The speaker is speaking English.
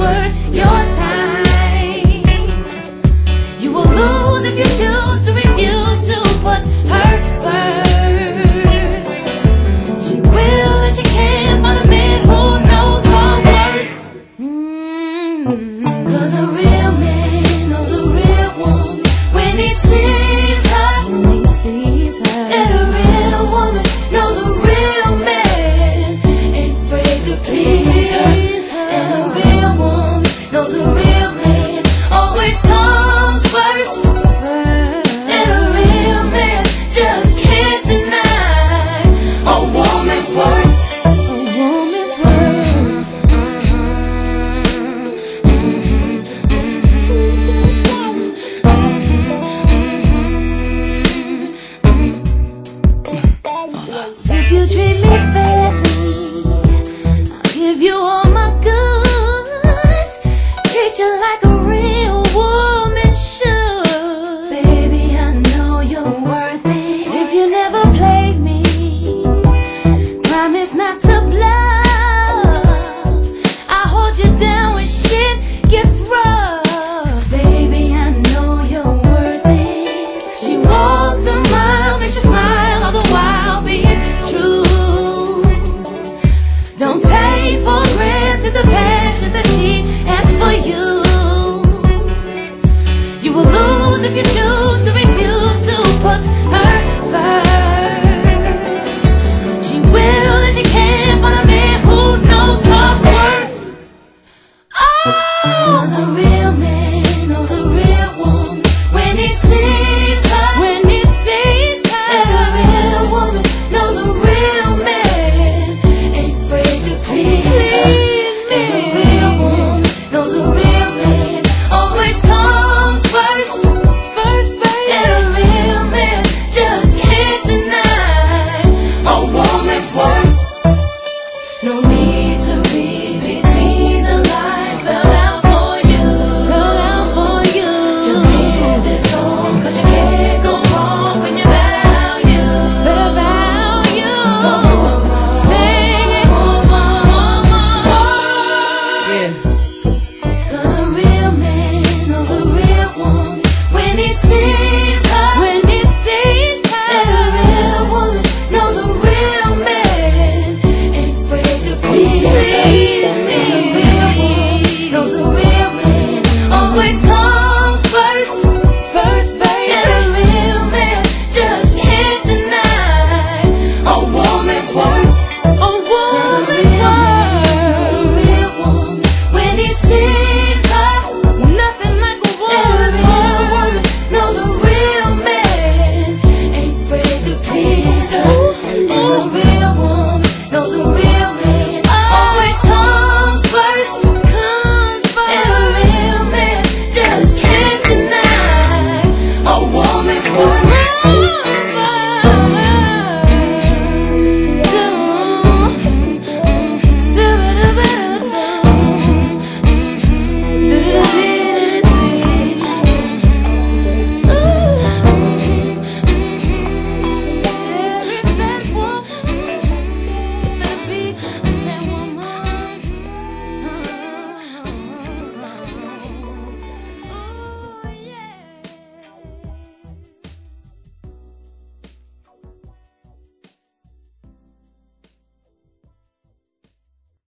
worth your time. You will lose if you choose to refuse to put her first. She will and she can find a man who knows her worth. 'Cause a real man knows a real woman when he sees her. And a real woman knows a real man ain't afraid to please her. And a real woman knows a real man always comes first. And a real man just can't deny a woman's worth. A woman's worth. If you treat me